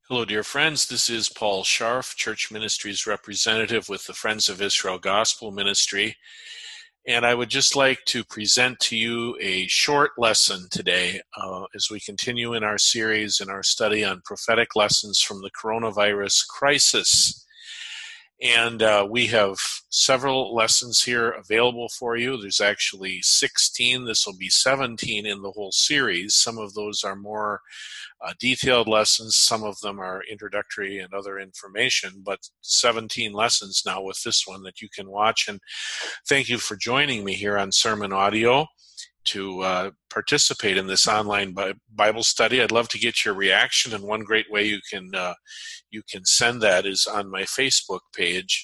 Hello, dear friends. This is Paul Scharf, Church Ministries representative with the Friends of Israel Gospel Ministry. And I would just like to present to you a short lesson today as we continue in our series in our study on prophetic lessons from the coronavirus crisis. And we have several lessons here available for you. There's actually 16. This will be 17 in the whole series. Some of those are more detailed lessons. Some of them are introductory and other information, but 17 lessons now with this one that you can watch. And thank you for joining me here on Sermon Audio to participate in this online Bible study. I'd love to get your reaction, and one great way you can send that is on my Facebook page,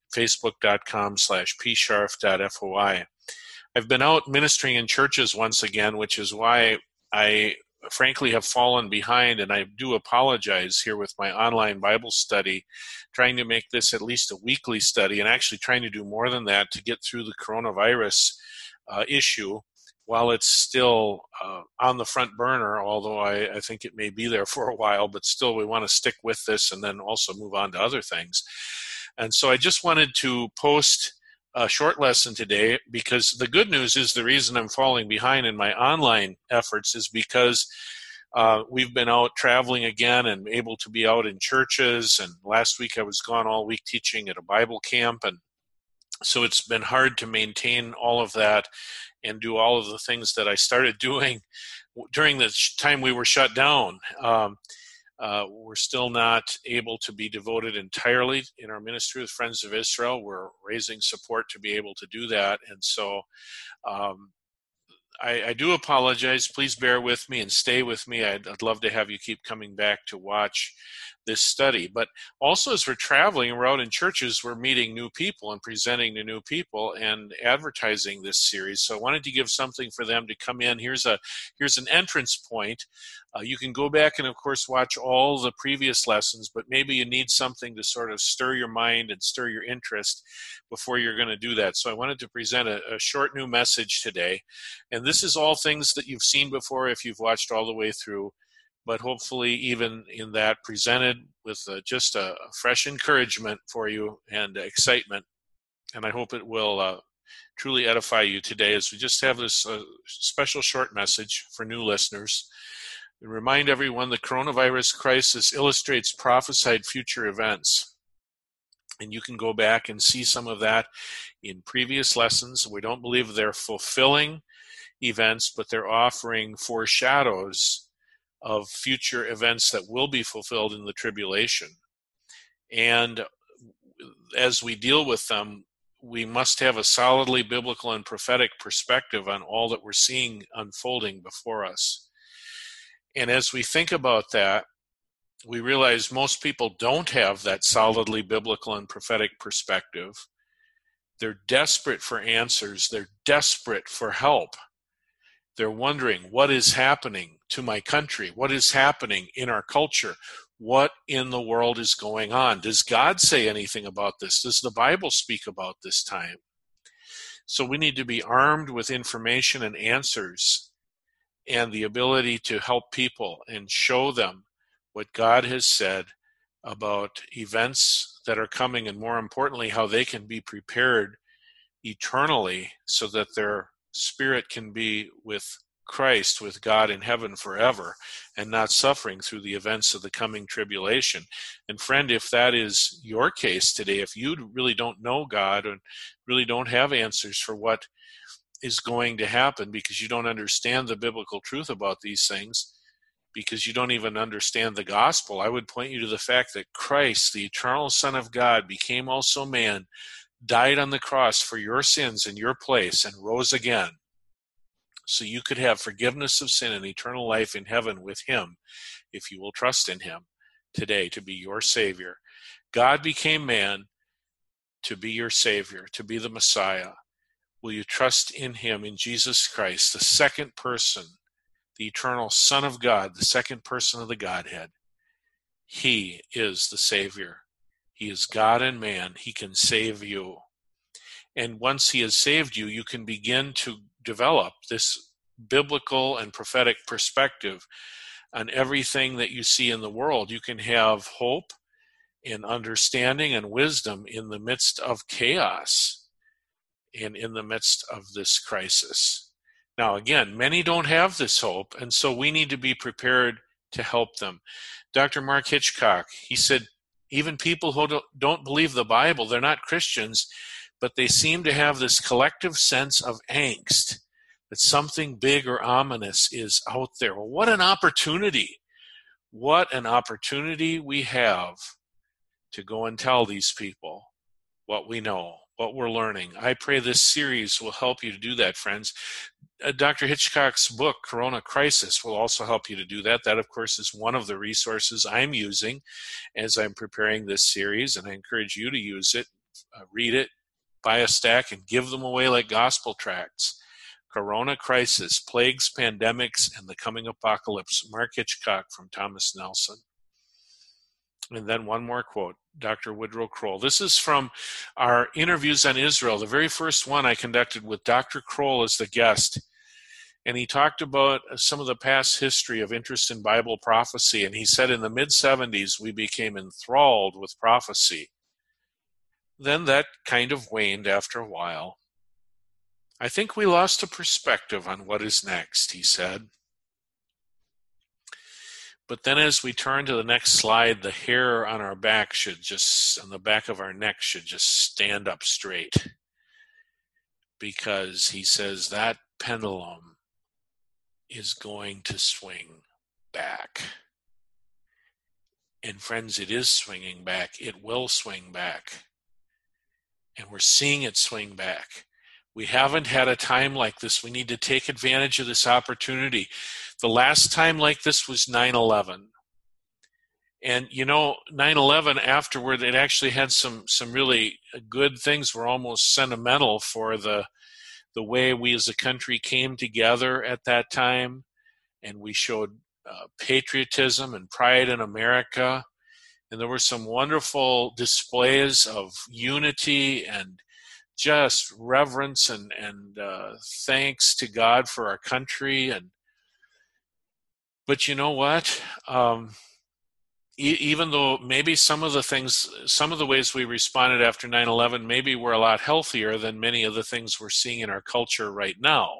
facebook.com/psharf.foi. I've been out ministering in churches once again, which is why I frankly have fallen behind, and I do apologize here with my online Bible study, trying to make this at least a weekly study and actually trying to do more than that to get through the coronavirus issue while it's still on the front burner, although I think it may be there for a while, but still we want to stick with this and then also move on to other things. And so I just wanted to post a short lesson today, because the good news is the reason I'm falling behind in my online efforts is because we've been out traveling again and able to be out in churches. And last week I was gone all week teaching at a Bible camp. And so it's been hard to maintain all of that and do all of the things that I started doing during the time we were shut down. We're still not able to be devoted entirely in our ministry with Friends of Israel. We're raising support to be able to do that. And so I do apologize. Please bear with me and stay with me. I'd love to have you keep coming back to watch this study. But also, as we're traveling, we're out in churches, we're meeting new people and presenting to new people and advertising this series. So I wanted to give something for them to come in. Here's an entrance point. You can go back and, of course, watch all the previous lessons, but maybe you need something to sort of stir your mind and stir your interest before you're going to do that. So I wanted to present a short new message today. And this is all things that you've seen before if you've watched all the way through, but hopefully even in that presented with just a fresh encouragement for you and excitement. And I hope it will truly edify you today as we just have this special short message for new listeners. And remind everyone the coronavirus crisis illustrates prophesied future events. And you can go back and see some of that in previous lessons. We don't believe they're fulfilling events, but they're offering foreshadows of future events that will be fulfilled in the tribulation. And as we deal with them, we must have a solidly biblical and prophetic perspective on all that we're seeing unfolding before us. And as we think about that, we realize most people don't have that solidly biblical and prophetic perspective. They're desperate for answers. They're desperate for help. They're wondering, what is happening to my country? What is happening in our culture? What in the world is going on? Does God say anything about this? Does the Bible speak about this time? So we need to be armed with information and answers and the ability to help people and show them what God has said about events that are coming, and more importantly, how they can be prepared eternally so that their spirit can be with Christ, with God in heaven forever, and not suffering through the events of the coming tribulation. And friend, if that is your case today, if you really don't know God and really don't have answers for what is going to happen because you don't understand the biblical truth about these things, because you don't even understand the gospel, I would point you to the fact that Christ, the eternal Son of God, became also man, died on the cross for your sins in your place, and rose again, so you could have forgiveness of sin and eternal life in heaven with him if you will trust in him today to be your Savior. God became man to be your Savior, to be the Messiah. Will you trust in him, in Jesus Christ, the second person, the eternal Son of God, the second person of the Godhead? He is the Savior. He is God and man. He can save you. And once he has saved you, you can begin to develop this biblical and prophetic perspective on everything that you see in the world. You can have hope and understanding and wisdom in the midst of chaos and in the midst of this crisis. Now, again, many don't have this hope, and so we need to be prepared to help them. Dr. Mark Hitchcock, he said, even people who don't believe the Bible, they're not Christians, but they seem to have this collective sense of angst that something big or ominous is out there. Well, what an opportunity. What an opportunity we have to go and tell these people what we know, what we're learning. I pray this series will help you to do that, friends. Dr. Hitchcock's book, Corona Crisis, will also help you to do that. That, of course, is one of the resources I'm using as I'm preparing this series, and I encourage you to use it, read it, buy a stack, and give them away like gospel tracts. Corona Crisis, Plagues, Pandemics, and the Coming Apocalypse, Mark Hitchcock from Thomas Nelson. And then one more quote, Dr. Woodrow Kroll. This is from our interviews on Israel, the very first one I conducted with Dr. Kroll as the guest. And he talked about some of the past history of interest in Bible prophecy. And he said in the mid-70s, we became enthralled with prophecy. Then that kind of waned after a while. I think we lost a perspective on what is next, he said. But then as we turn to the next slide, the hair on our back on the back of our neck should just stand up straight. Because he says that pendulum is going to swing back. And friends, it is swinging back. It will swing back. And we're seeing it swing back. We haven't had a time like this. We need to take advantage of this opportunity. The last time like this was 9/11. And, 9/11 afterward, it actually had some really good things. Were almost sentimental for the way we as a country came together at that time. And we showed patriotism and pride in America. And there were some wonderful displays of unity and just reverence and thanks to God for our country. But you know what? Even though maybe some of the ways we responded after 9/11 maybe were a lot healthier than many of the things we're seeing in our culture right now.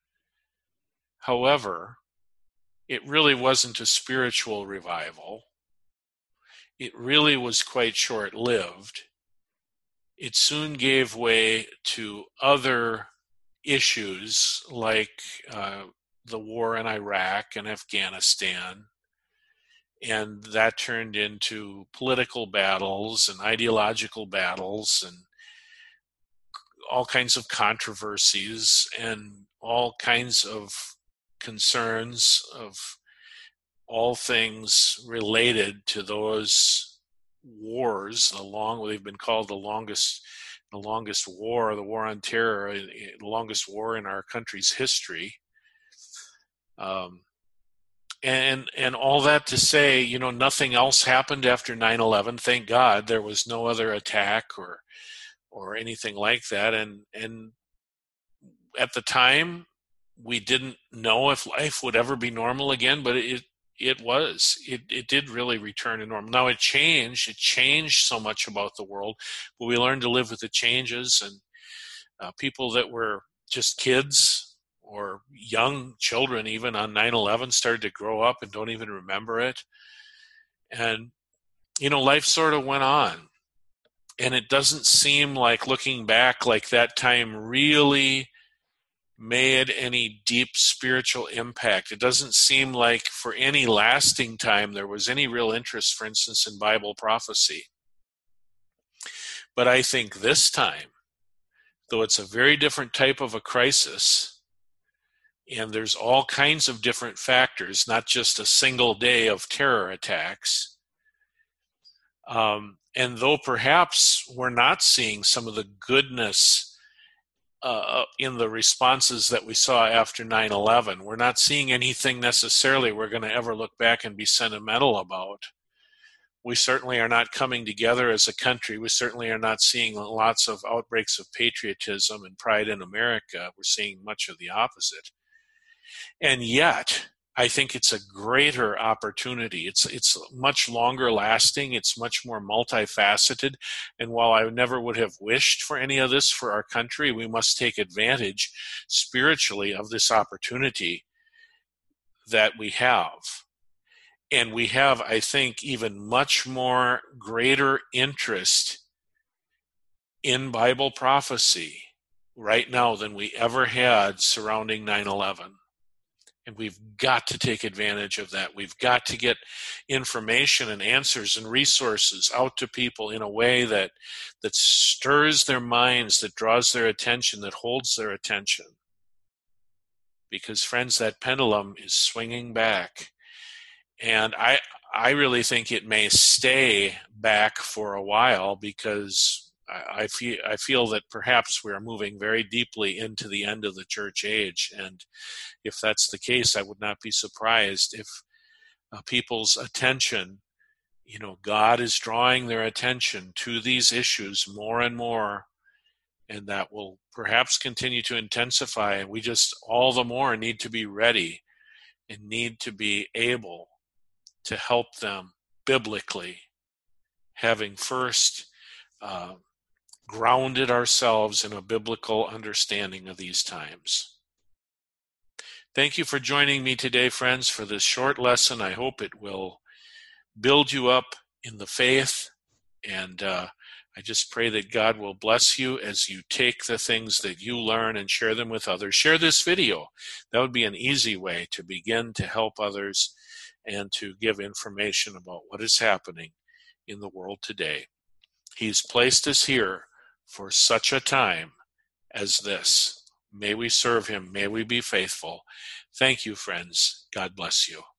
However, it really wasn't a spiritual revival. It really was quite short-lived. It soon gave way to other issues like the war in Iraq and Afghanistan, and that turned into political battles and ideological battles and all kinds of controversies and all kinds of concerns of all things related to those wars. They've been called the longest war, the war on terror, the longest war in our country's history. And all that to say, nothing else happened after 9/11. Thank God there was no other attack or anything like that. And at the time, we didn't know if life would ever be normal again, but it did really return to normal. Now it changed so much about the world, but we learned to live with the changes, and people that were just kids or young children even on 9/11 started to grow up and don't even remember it. And, life sort of went on. And it doesn't seem like, looking back, like that time really made any deep spiritual impact. It doesn't seem like for any lasting time there was any real interest, for instance, in Bible prophecy. But I think this time, though it's a very different type of a crisis, and there's all kinds of different factors, not just a single day of terror attacks, and though perhaps we're not seeing some of the goodness in the responses that we saw after 9/11. We're not seeing anything necessarily we're going to ever look back and be sentimental about. We certainly are not coming together as a country. We certainly are not seeing lots of outbreaks of patriotism and pride in America. We're seeing much of the opposite. And yet, I think it's a greater opportunity. It's much longer lasting. It's much more multifaceted. And while I never would have wished for any of this for our country, we must take advantage spiritually of this opportunity that we have. And we have, I think, even much more greater interest in Bible prophecy right now than we ever had surrounding 9/11. And we've got to take advantage of that. We've got to get information and answers and resources out to people in a way that stirs their minds, that draws their attention, that holds their attention. Because, friends, that pendulum is swinging back. And I really think it may stay back for a while, because I feel that perhaps we are moving very deeply into the end of the church age. And if that's the case, I would not be surprised if people's attention, God is drawing their attention to these issues more and more, and that will perhaps continue to intensify. And we just all the more need to be ready and need to be able to help them biblically, having first grounded ourselves in a biblical understanding of these times. Thank you for joining me today, friends, for this short lesson. I hope it will build you up in the faith, and I just pray that God will bless you as you take the things that you learn and share them with others. Share this video. That would be an easy way to begin to help others and to give information about what is happening in the world today. He's placed us here for such a time as this. May we serve him. May we be faithful. Thank you, friends. God bless you.